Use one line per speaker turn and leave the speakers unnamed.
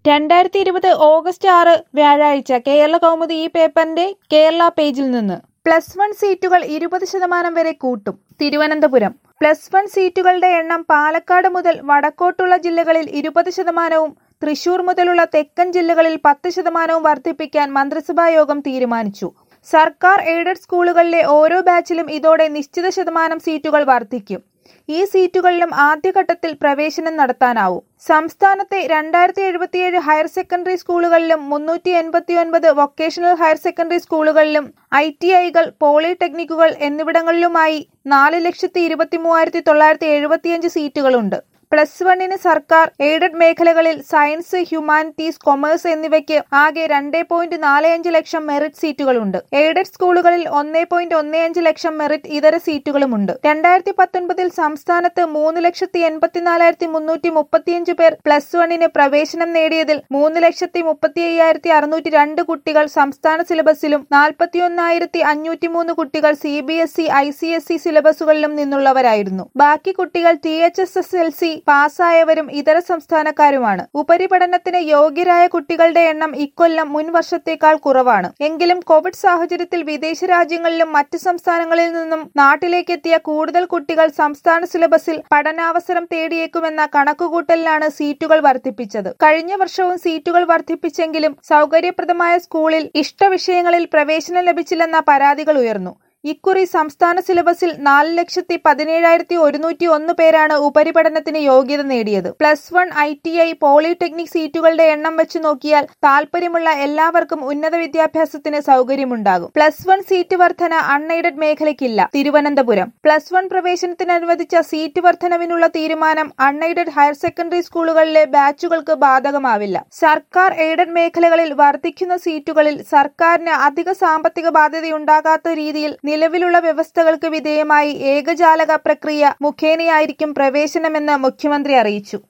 2020 August 6 വ്യാഴാഴ്ച കേരളകൗമുദി ഈ പേപ്പറിന്റെ കേരള പേജിൽ നിന്ന് +1 സീറ്റുകൾ 20% വരെ കൂട്ടും. തിരുവനന്തപുരം +1 സീറ്റുകളുടെ എണ്ണം പാലക്കാട് മുതൽ വടക്കോട്ടുള്ള ജില്ലകളിൽ 20%വും തൃശൂർ മുതലുള്ള തെക്കൻ ജില്ലകളിൽ 10%വും വർദ്ധിപ്പിക്കാൻ മന്ത്രിസഭായോഗം തീരുമാനിച്ചു. സർക്കാർ എയ്ഡഡ് സ്കൂളുകളിലെ ഓരോ ബാച്ചിലും ഇതോടെ നിശ്ചിത ശതമാനം സീറ്റുകൾ വർദ്ധിക്കും. ഈ സീറ്റുകളിലും ആദ്യഘട്ടത്തിൽ പ്രവേശനം നടത്താനാവും. സംസ്ഥാനത്തെ 2077 ഹയർ സെക്കൻഡറി സ്കൂളുകളിലും 389 വൊക്കേഷണൽ ഹയർ സെക്കൻഡറി സ്കൂളുകളിലും ITIകൾ, പോളിടെക്നിക്കുകൾ എന്നിവിടങ്ങളിലുമായി 4,23,975 സീറ്റുകളുണ്ട്. +1ന് സർക്കാർ എയ്ഡഡ് മേഖലകളിൽ സയൻസ്, ഹ്യൂമാനിറ്റീസ്, കൊമേഴ്സ് എന്നിവയ്ക്ക് ആകെ 2.45 ലക്ഷം മെറിറ്റ് സീറ്റുകളുണ്ട്. എയ്ഡഡ് സ്കൂളുകളിൽ 1.15 ലക്ഷം മെറിറ്റ് ഇതര സീറ്റുകളുമുണ്ട്. 2019 സംസ്ഥാനത്ത് 3,84,335 പേർ +1ന് പ്രവേശനം നേടിയതിൽ 3,35,602 കുട്ടികൾ സംസ്ഥാന സിലബസിലും 41,503 കുട്ടികൾ CBSE, ICSE സിലബസുകളിലും നിന്നുള്ളവരായിരുന്നു. ബാക്കി കുട്ടികൾ THSSLC പാസ്സായവരും ഇതര സംസ്ഥാനക്കാരുമാണ്. ഉപരിപഠനത്തിന് യോഗ്യരായ കുട്ടികളുടെ എണ്ണം ഇക്കൊല്ലം മുൻ വർഷത്തേക്കാൾ കുറവാണ്. എങ്കിലും കോവിഡ് സാഹചര്യത്തിൽ വിദേശ രാജ്യങ്ങളിലും മറ്റ് സംസ്ഥാനങ്ങളിൽ നിന്നും നാട്ടിലേക്കെത്തിയ കൂടുതൽ കുട്ടികൾ സംസ്ഥാന സിലബസിൽ പഠനാവസരം തേടിയേക്കുമെന്ന കണക്കുകൂട്ടലിലാണ് സീറ്റുകൾ വർദ്ധിപ്പിച്ചത്. കഴിഞ്ഞ വർഷവും സീറ്റുകൾ വർദ്ധിപ്പിച്ചെങ്കിലും സൗകര്യപ്രദമായ സ്കൂളിൽ ഇഷ്ടവിഷയങ്ങളിൽ പ്രവേശനം ലഭിച്ചില്ലെന്ന പരാതികൾ ഉയർന്നു. ഇക്കുറി സംസ്ഥാന സിലബസിൽ 4,17,101 പേരാണ് ഉപരിപഠനത്തിന് യോഗ്യത നേടിയത്. +1 ITI, പോളിടെക്നിക് സീറ്റുകളുടെ എണ്ണം വെച്ച് നോക്കിയാൽ താൽപര്യമുള്ള എല്ലാവർക്കും ഉന്നത വിദ്യാഭ്യാസത്തിന് സൗകര്യമുണ്ടാകും. +1 സീറ്റ് വർധന അൺഎയ്ഡഡ് മേഖലയ്ക്കില്ല. തിരുവനന്തപുരം +1 പ്രവേശനത്തിന് അനുവദിച്ച സീറ്റ് വർധനവിനുള്ള തീരുമാനം അൺഎയ്ഡഡ് ഹയർ സെക്കൻഡറി സ്കൂളുകളിലെ ബാച്ചുകൾക്ക് ബാധകമാവില്ല. സർക്കാർ എയ്ഡഡ് മേഖലകളിൽ വർദ്ധിക്കുന്ന സീറ്റുകളിൽ സർക്കാരിന് അധിക സാമ്പത്തിക ബാധ്യതയുണ്ടാകാത്ത രീതിയിൽ നിലവിലുള്ള വ്യവസ്ഥകൾക്ക് വിധേയമായി ഏകജാലക പ്രക്രിയ മുഖേനയായിരിക്കും പ്രവേശനമെന്ന് മുഖ്യമന്ത്രി അറിയിച്ചു.